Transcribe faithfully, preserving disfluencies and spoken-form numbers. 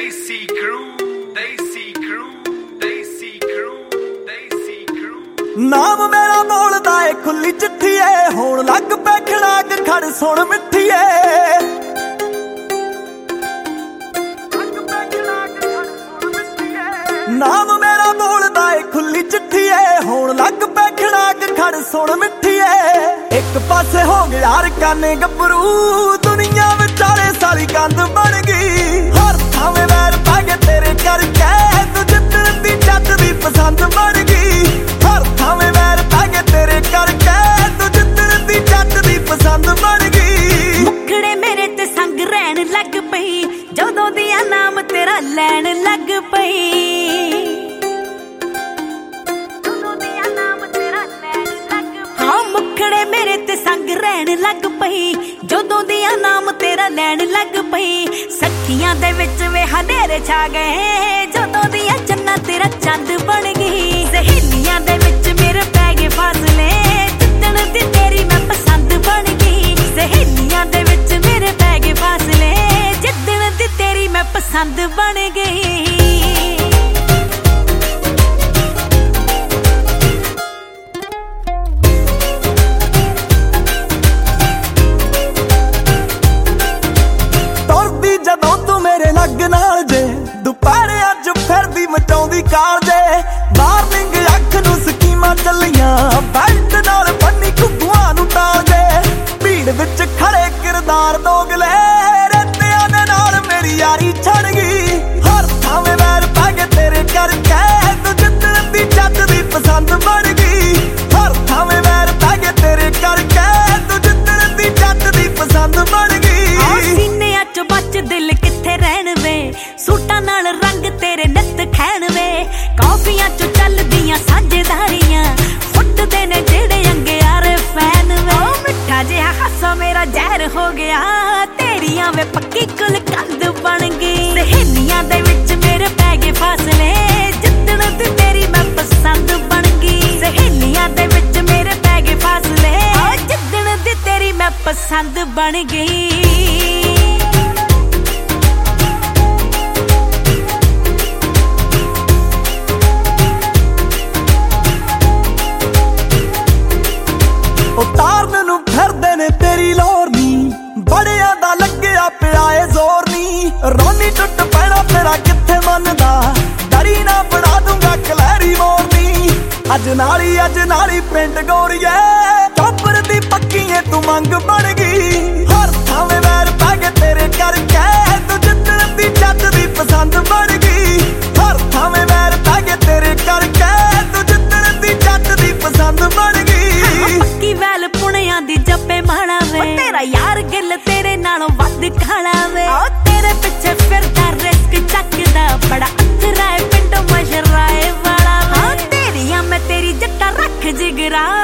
Desi crew, Desi crew, Desi crew, Desi crew। ਨਾਮ ਮੇਰਾ ਬੋਲਦਾ ਏ ਖੁੱਲੀ ਚਿੱਠੀ ਏ, ਹੋਣ ਲੱਗ ਪੈ ਖੜਾਕ ਖੜ ਸੁਣ ਮਿੱਠੀ ਏ। ਨਾਮ ਮੇਰਾ ਬੋਲਦਾ ਏ ਖੁੱਲੀ ਚਿੱਠੀ ਏ, ਹੋਣ ਲੱਗ ਪੈ ਖੜਾਕ ਖੜ ਸੁਣ ਮਿੱਠੀ ਏ। ਇੱਕ ਪਾਸੇ ਹੋ ਗਿਆ ਰਕਾਨੇ ਗੱਭਰੂ, ਦੁਨੀਆ ਵਿਚਾਲੇ ਸਾਰੀ ਕੰਧ ਬਣ ਗਈ। ਹਰ ਥਾਵੇਂ ਵੈਰ ਪਾ ਕੇ ਤੇਰੇ ਕਰਕੇ, ਤੂੰ ਜਿੱਤਣ ਦੀ ਜੱਟ ਦੀ ਪਸੰਦ ਬਣ ਗਈ। ਹਰ ਥਾਵੇਂ ਵੈਰ ਪਾ ਕੇ ਤੇਰੇ ਕਰਕੇ, ਤੂੰ ਜਿੱਤਣ ਦੀ ਜੱਟ ਦੀ ਪਸੰਦ ਬਣ ਗਈ। ਮੁਖੜੇ ਮੇਰੇ ਤੇ ਸੰਗ ਰਹਿਣ ਲੱਗ ਪਈ, ਜਦੋਂ ਦੀਆਂ ਨਾਮ ਤੇਰਾ ਲੈਣ ਲੱਗ ਪਈ। ਮੁਖੜੇ ਮੇਰੇ ਤੇ ਸੰਗ ਰਹਿਣ ਲੱਗ ਪਈ, ਜਦੋਂ ਦੀਆਂ ਨਾਮ ਤੇਰਾ ਲੈਣ ਲੱਗ ਪਈ। ਸੱਖੀਆਂ ਦੇ ਵਿੱਚ ਵੇ ਹਨੇਰੇ ਛਾ ਗਏ, ਜਦੋਂ ਦੀਆਂ ਚੰਨਾ ਤੇਰਾ ਚੰਦ ਬਣ ਗਈ। ਸਹੇਲੀਆਂ ਦੇ ਵਿੱਚ ਮੇਰੇ ਪੈ ਗਏ ਫਾਸਲੇ, ਜਿੱਦਣ ਦੀ ਤੇਰੀ ਮੈਂ ਪਸੰਦ ਬਣ ਗਈ। ਸਹੇਲੀਆਂ ਦੇ ਵਿੱਚ ਮੇਰੇ ਪੈ ਗਏ ਫਾਸਲੇ, ਜਿੱਦਣ ਦੀ ਤੇਰੀ ਮੈਂ ਪਸੰਦ ਬਣ ਗਈ। ਲੱਗ ਨਾਲ ਜੇ ਦੁਪਹਿਰੇ ਅੱਜ ਫਿਰਦੀ ਮਚਾਉਂਦੀ ਕਾਲ ਜੇ। ਵਾਰਨਿੰਗ ਅੱਖ ਨੂੰ ਸਕੀਮਾਂ ਚੱਲੀਆਂ, ਬੈਲਟ ਨਾਲ ਬੰਨੀ ਘੁੱਗੂਆਂ ਨੂੰ ਤਾਲ ਜੇ। ਭੀੜ ਵਿੱਚ ਖੜੇ ਕਿਰਦਾਰ ਦੋਗਲੇ, ਰੇਤਿਆਂ ਦੇ ਨਾਲ ਮੇਰੀ ਯਾਰੀ ਛੜ ਗਈ। ਹਰ ਥਾਵੇਂ ਵੈਰ ਪੈ ਕੇ ਤੇਰੇ ਕਰਕੇ, ਤੂੰ ਜਿੱਤਣ ਦੀ ਜੱਟ ਦੀ ਪਸੰਦ ਬਣ ਗਈ। ਹਰ ਥਾਵੇਂ ਵੈਰ ਪੈ ਕੇ ਤੇਰੇ ਕਰਕੇ, ਤੂੰ ਜਿੱਤਣ ਦੀ ਜੱਟ ਦੀ ਪਸੰਦ ਬਣ ਗਈ। ਸੀਨਿਆਂ ਚ ਬੱਚ ਦਿਲ ਕਿੱਥੇ ਰਹਿਣ ਵੇ, ਸੂਟਾਂ ਨਾਲ ਰੰਗ ਤੇਰੇ ਨਿੱਤ ਖੈਣ ਵੇ। ਕਾਫੀਆਂ ਚ ਚੱਲਦੀਆਂ ਸਾਂਝੇਦਾਰੀਆਂ, ਫੁੱਟਦੇ ਨੇ ਜਿਹੜੇ ਅੰਗਿਆਰੇ ਫੈਨ ਵੇ। ਉਹ ਮਿੱਠਾ ਜਿਹਾ ਹਾਸਾ ਮੇਰਾ ਜ਼ਹਿਰ ਹੋ ਗਿਆ, ਤੇਰੀਆਂ ਵੇ ਪੱਕੀ ਕੁਲ ਕੰਧ ਬਣ ਗਈ। ਸਹੇਲੀਆਂ ਦੇ ਵਿੱਚ ਮੇਰੇ ਪੈ ਗਏ ਫਾਸਲੇ, ਜਿੱਦਣ ਦੀ ਤੇਰੀ ਮੈਂ ਪਸੰਦ ਬਣ ਗਈ। ਸਹੇਲੀਆਂ ਦੇ ਵਿੱਚ ਮੇਰੇ ਪੈ ਗਏ ਫਾਸਲੇ, ਜਿੱਦਣ ਦੀ ਤੇਰੀ ਮੈਂ ਪਸੰਦ ਬਣ ਗਈ। ਉਤਾਰਨ ਨੂੰ ਫਿਰਦੇ ਨੇ ਤੇਰੀ ਲੋਰ ਨੀ, ਬੜਿਆਂ ਦਾ ਲੱਗਿਆ ਪਿਆ ਏ ਜ਼ੋਰ ਨੀ। ਰੋਣੀ ਟੁੱਟ ਪੈਣਾ ਤੇਰਾ ਕਿੱਥੇ ਮੰਨਦਾ, ਡਰੀ ਨਾ ਬਣਾ ਦੂੰਗਾ ਕਲੈਰੀ ਮੋਰਨੀ। ਅੱਜ ਨਾਲੀ ਅੱਜ ਨਾਲੀ ਪਿੰਡ ਗੋਰੀਏ, ਚੋਪਰ ਦੀ ਪੱਕੀ ਏ ਤੂੰ ਮੰਗ ਬਣ ਗਈ। ਹਰ ਥਾਵੇਂ ਵੈਰ ਪੈ ਕੇ ਤੇਰੇ ਕਰਕੇ, ਤੂੰ ਜਿੱਤਣ ਦੀ ਜੱਟ ਦੀ ਪਸੰਦ ਬਣ ਗਈ। ਹਰ ਥਾਵੇਂ ਵੈਰ ਪੈ ਕੇ ਤੇਰੇ ਕਰਕੇ, ਤੂੰ ਜਿੱਤਣ ਦੀ ਜੱਟ ਦੀ ਪਸੰਦ ਬਣ ਗਈ। ਪੱਕੀ ਵੈਲ ਪੁਣਿਆਂ ਦੀ ਜੱਪੇ ਮਾਣਾ ਵੇ, ਤੇਰਾ ਯਾਰ ਗਿੱਲ ਤੇਰੇ ਨਾਲੋਂ ਵੱਧ ਖਾਣਾ ਵੇ। ਉਹ ਤੇਰੇ ਪਿੱਛੇ ਫਿਰਦਾ ਰਿਸਕ ਚੱਕਦਾ, ਬੜਾ ਅਥਰਾ ਏ ਪਿੰਡੋਂ ਮਸ਼ਰਾਏ ਵਾਲਾ ਵੇ। ਤੇਰੀਆਂ ਮੈਂ ਤੇਰੀ ਜੱਟਾ ਰੱਖ ਜਿਗਰਾ,